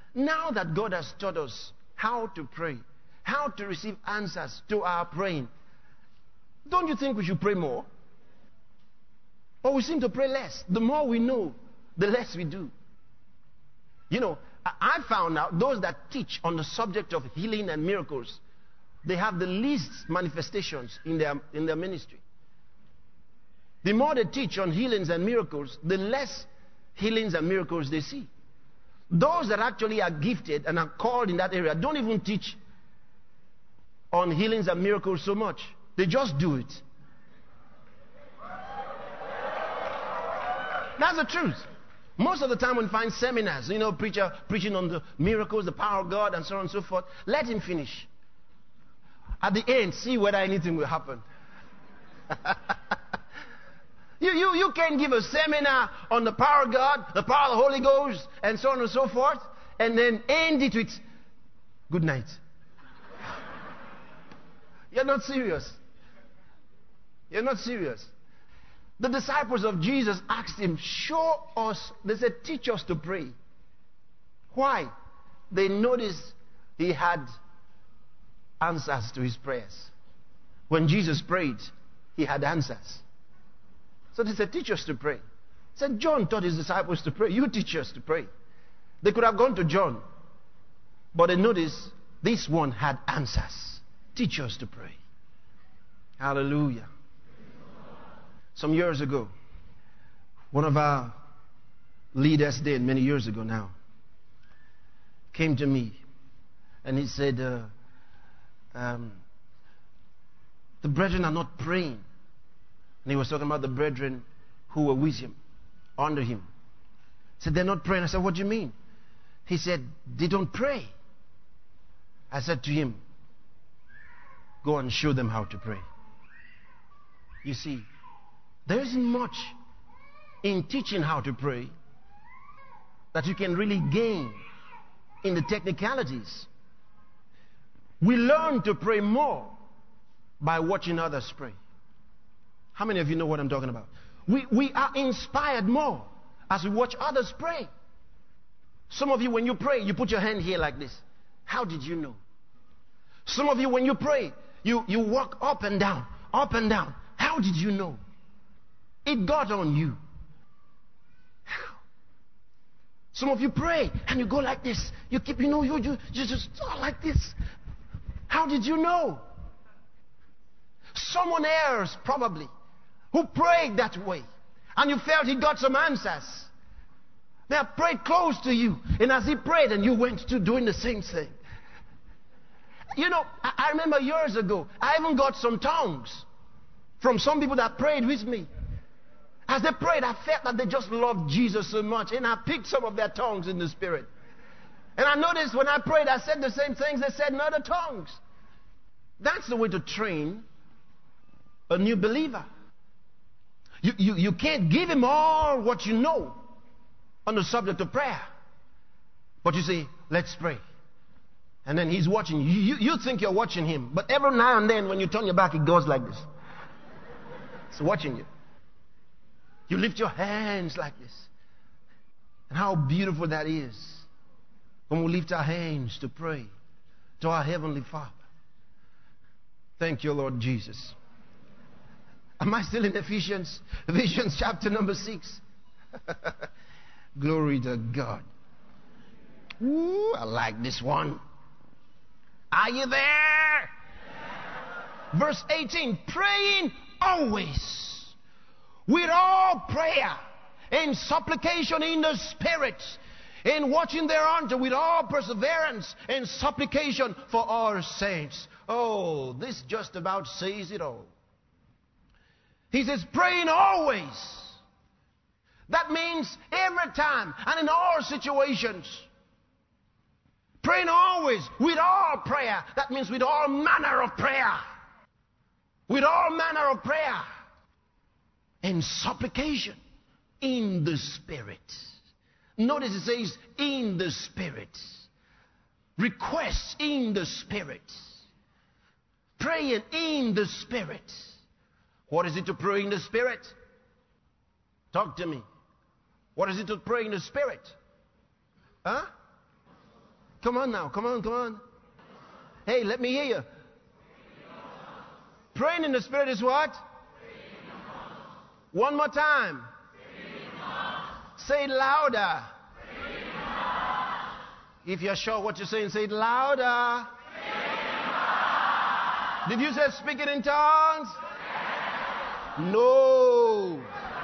Now that God has taught us how to pray, how to receive answers to our praying, don't you think we should pray more? Or we seem to pray less. The more we know, the less we do. You know, I found out those that teach on the subject of healing and miracles, they have the least manifestations in their ministry. The more they teach on healings and miracles, the less healings and miracles they see. Those that actually are gifted and are called in that area don't even teach on healings and miracles so much. They just do it. That's the truth. Most of the time when you find seminars, you know, preacher preaching on the miracles, the power of God, and so on and so forth, let him finish. At the end, see whether anything will happen. You can't give a seminar on the power of God, the power of the Holy Ghost, and so on and so forth, and then end it with good night. You're not serious. You're not serious. The disciples of Jesus asked him, show us, they said, teach us to pray. Why? They noticed he had answers to his prayers. When Jesus prayed, he had answers. So they said, teach us to pray. He said, John taught his disciples to pray. You teach us to pray. They could have gone to John, but they noticed this one had answers. Teach us to pray. Hallelujah. Some years ago, one of our leaders did, many years ago now, came to me and he said, the brethren are not praying. And he was talking about the brethren who were with him, under him. He said, they're not praying. I said, what do you mean? He said, they don't pray. I said to him, go and show them how to pray. You see, there isn't much in teaching how to pray that you can really gain in the technicalities. We learn to pray more by watching others pray. How many of you know what I'm talking about? We are inspired more as we watch others pray. Some of you, when you pray, you put your hand here like this. How did you know? Some of you, when you pray, you walk up and down, up and down. How did you know? It got on you. How? Some of you pray and you go like this. You keep, you just like this. How did you know? Someone else probably who prayed that way and you felt he got some answers. They have prayed close to you, and as he prayed and you went to doing the same thing. You know, I remember years ago, I even got some tongues from some people that prayed with me. As they prayed, I felt that they just loved Jesus so much, and I picked some of their tongues in the Spirit. And I noticed when I prayed, I said the same things they said in other tongues. That's the way to train a new believer. You can't give him all what you know on the subject of prayer. But you say, let's pray. And then he's watching you. You think you're watching him. But every now and then when you turn your back, it goes like this. It's watching you. You lift your hands like this. And how beautiful that is when we lift our hands to pray to our Heavenly Father. Thank you, Lord Jesus. Am I still in Ephesians? Ephesians chapter number 6. Glory to God. Ooh, I like this one. Are you there? Yeah. Verse 18. Praying always with all prayer and supplication in the Spirit, and watching thereunto with all perseverance and supplication for our saints. Oh, this just about says it all. He says, praying always. That means every time and in all situations. Praying always with all prayer. That means with all manner of prayer. With all manner of prayer. And supplication in the Spirit. Notice it says in the Spirit. Requests in the Spirit. Praying in the Spirit. What is it to pray in the Spirit? Talk to me. What is it to pray in the Spirit? Huh? Come on now. Come on, come on. Hey, let me hear you. Praying in the Spirit is what? One more time. Say it louder. If you're sure what you're saying, say it louder. Did you say speak it in tongues? No.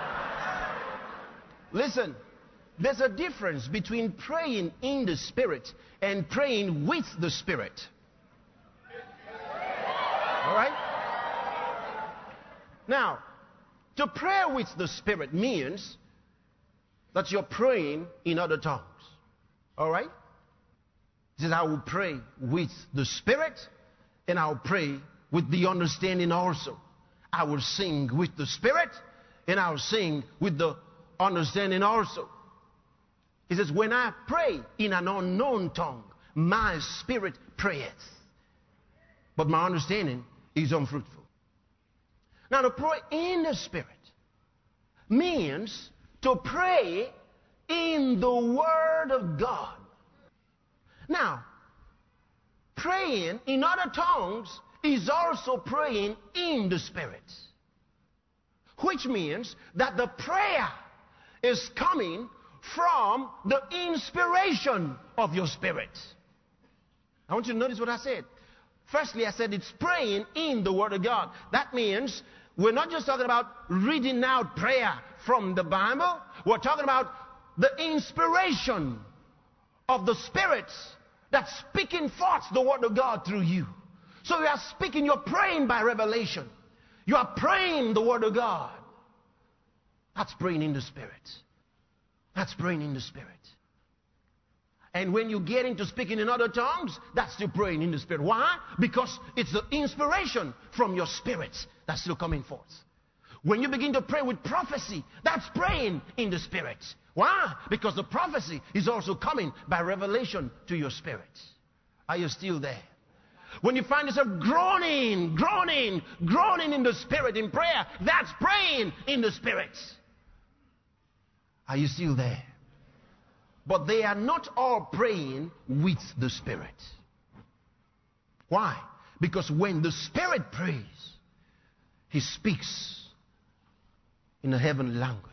Listen, there's a difference between praying in the Spirit and praying with the Spirit. All right? Now, to pray with the Spirit means that you're praying in other tongues. All right? He says, I will pray with the Spirit and I'll pray with the understanding also. I will sing with the Spirit and I'll sing with the understanding also. He says, when I pray in an unknown tongue, my spirit prayeth, but my understanding is unfruitful. Now, to pray in the Spirit means to pray in the Word of God. Now, praying in other tongues is also praying in the Spirit, which means that the prayer is coming from the inspiration of your spirit. I want you to notice what I said. Firstly, I said it's praying in the Word of God. That means we're not just talking about reading out prayer from the Bible. We're talking about the inspiration of the Spirit that's speaking forth the Word of God through you. So you are speaking, you're praying by revelation. You are praying the Word of God. That's praying in the Spirit. That's praying in the Spirit. And when you get into speaking in other tongues, that's still praying in the Spirit. Why? Because it's the inspiration from your spirit that's still coming forth. When you begin to pray with prophecy, that's praying in the Spirit. Why? Because the prophecy is also coming by revelation to your spirit. Are you still there? When you find yourself groaning in the Spirit in prayer, that's praying in the Spirit. Are you still there? But they are not all praying with the Spirit. Why? Because when the Spirit prays, He speaks in a heavenly language.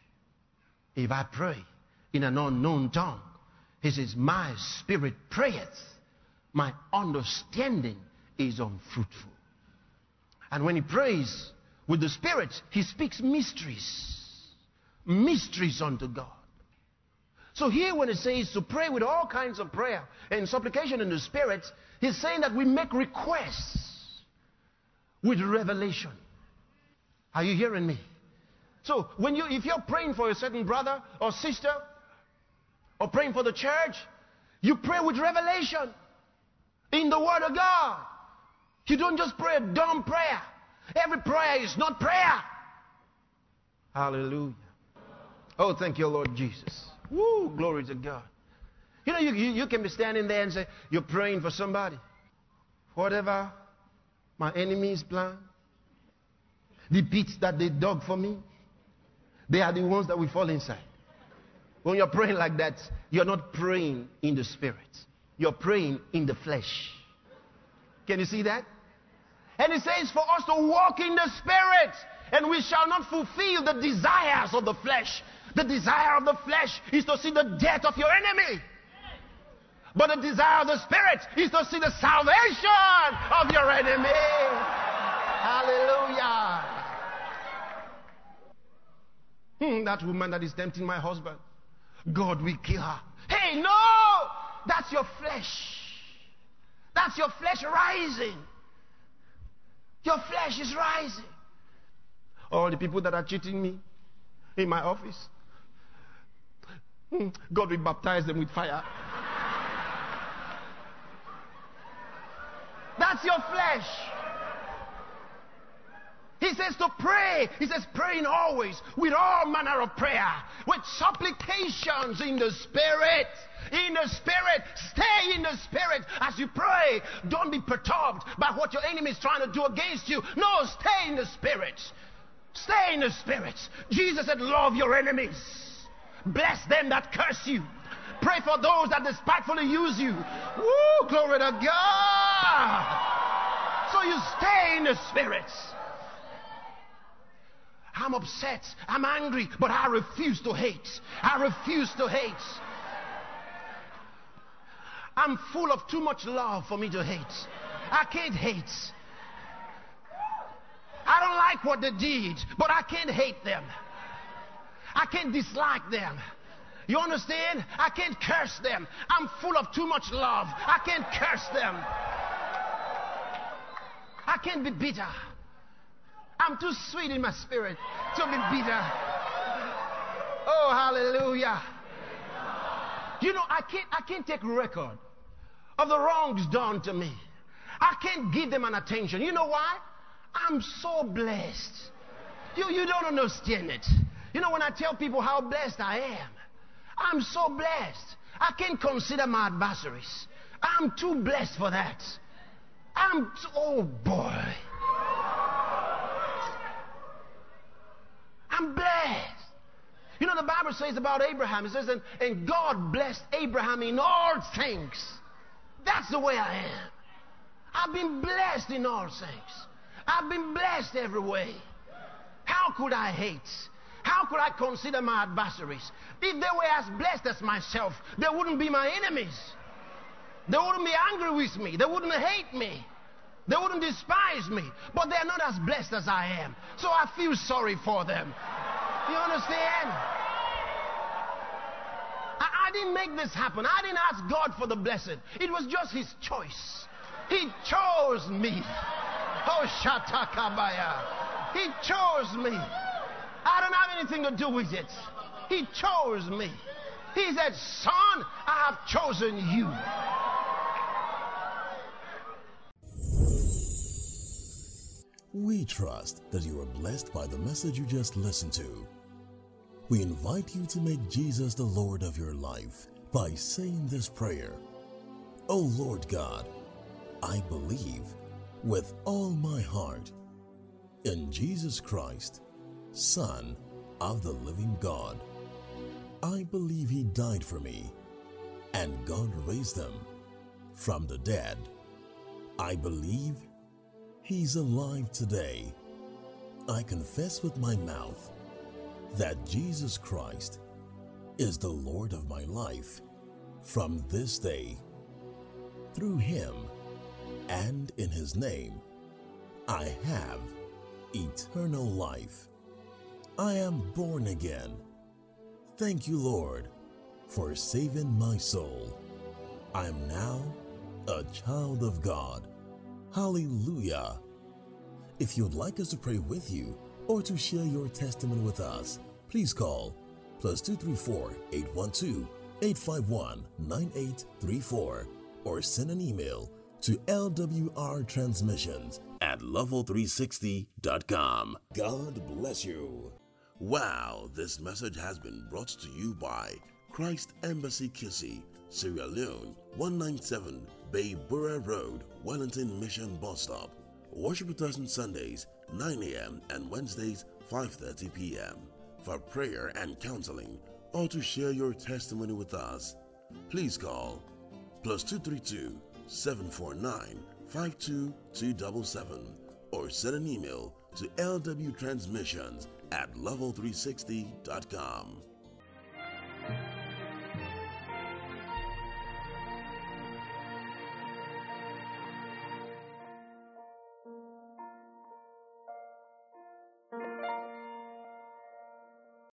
If I pray in an unknown tongue, He says, my spirit prayeth, my understanding is unfruitful. And when He prays with the Spirit, He speaks mysteries unto God. So here when it says to pray with all kinds of prayer and supplication in the Spirit, He's saying that we make requests with revelation. Are you hearing me? So if you're praying for a certain brother or sister or praying for the church, you pray with revelation in the Word of God. You don't just pray a dumb prayer. Every prayer is not prayer. Hallelujah. Oh, thank you, Lord Jesus. Woo, glory to God. You know, you can be standing there and say, you're praying for somebody. Whatever my enemies plan, the pits that they dug for me, they are the ones that will fall inside. When you're praying like that, you're not praying in the Spirit. You're praying in the flesh. Can you see that? And it says for us to walk in the Spirit, and we shall not fulfill the desires of the flesh. The desire of the flesh is to see the death of your enemy. But the desire of the Spirit is to see the salvation of your enemy. Hallelujah. That woman that is tempting my husband, God will kill her. Hey, no! That's your flesh. That's your flesh rising. Your flesh is rising. All the people that are cheating me in my office, God will baptize them with fire. That's your flesh. He says to pray. He says praying always with all manner of prayer, with supplications in the Spirit. In the Spirit. Stay in the Spirit as you pray. Don't be perturbed by what your enemy is trying to do against you. No, stay in the Spirit. Stay in the Spirit. Jesus said, love your enemies. Bless them that curse you. Pray for those that despitefully use you. Woo, glory to God. So you stay in the Spirit. I'm upset. I'm angry, but I refuse to hate. I refuse to hate. I'm full of too much love for me to hate. I can't hate. I don't like what they did, but I can't hate them. I can't dislike them. You understand? I can't curse them. I'm full of too much love. I can't curse them. I can't be bitter. I'm too sweet in my spirit to be bitter. Oh, hallelujah. You know, I can't take record of the wrongs done to me. I can't give them an attention. You know why? I'm so blessed. You don't understand it. You know, when I tell people how blessed I am, I'm so blessed. I can't consider my adversaries. I'm too blessed for that. Oh boy. I'm blessed. You know, the Bible says about Abraham, it says, and God blessed Abraham in all things. That's the way I am. I've been blessed in all things. I've been blessed every way. How could I hate? How could I consider my adversaries? If they were as blessed as myself, they wouldn't be my enemies. They wouldn't be angry with me. They wouldn't hate me. They wouldn't despise me. But they're not as blessed as I am. So I feel sorry for them. You understand? I didn't make this happen. I didn't ask God for the blessing. It was just His choice. He chose me. Oh, Shatakabaya. He chose me. I don't have anything to do with it. He chose me. He said, son, I have chosen you. We trust that you are blessed by the message you just listened to. We invite you to make Jesus the Lord of your life by saying this prayer. Oh Lord God, I believe with all my heart in Jesus Christ, Son of the living God. I believe He died for me and God raised Him from the dead. I believe He's alive today. I confess with my mouth that Jesus Christ is the Lord of my life from this day. Through Him and in His name, I have eternal life. I am born again. Thank you, Lord, for saving my soul. I am now a child of God. Hallelujah. If you'd like us to pray with you or to share your testimony with us, please call +234 812 851 9834 or send an email to lwrtransmissions@level360.com. God bless you. Wow, this message has been brought to you by Christ Embassy Kissy, Sierra Leone, 197 Bay Borough Road, Wellington Mission Bus Stop. Worship with us on Sundays, 9 a.m. and Wednesdays, 5:30 p.m. For prayer and counseling or to share your testimony with us, please call +232 749 52277 or send an email to lwtransmissions@level360.com.